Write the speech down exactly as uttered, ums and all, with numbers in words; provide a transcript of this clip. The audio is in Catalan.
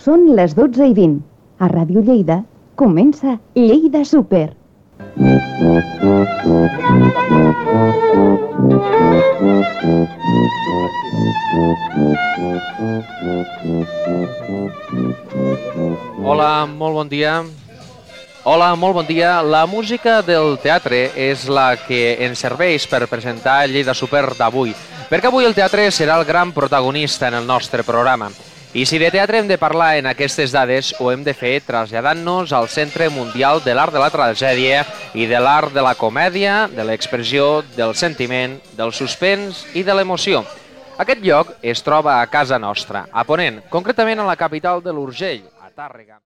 Són les dotze i vint. A Ràdio Lleida comença Lleida Súper. Hola, molt bon dia. Hola, molt bon dia. La música del teatre és la que ens serveix per presentar Lleida Súper d'avui, perquè avui el teatre serà el gran protagonista en el nostre programa. I si de teatre hem de parlar en aquestes dades, ho hem de fer traslladant-nos al Centre Mundial de l'Art de la Tragèdia i de l'Art de la Comèdia, de l'expressió, del sentiment, del suspens i de l'emoció. Aquest lloc es troba a casa nostra, a Ponent, concretament a la capital de l'Urgell, a Tàrrega.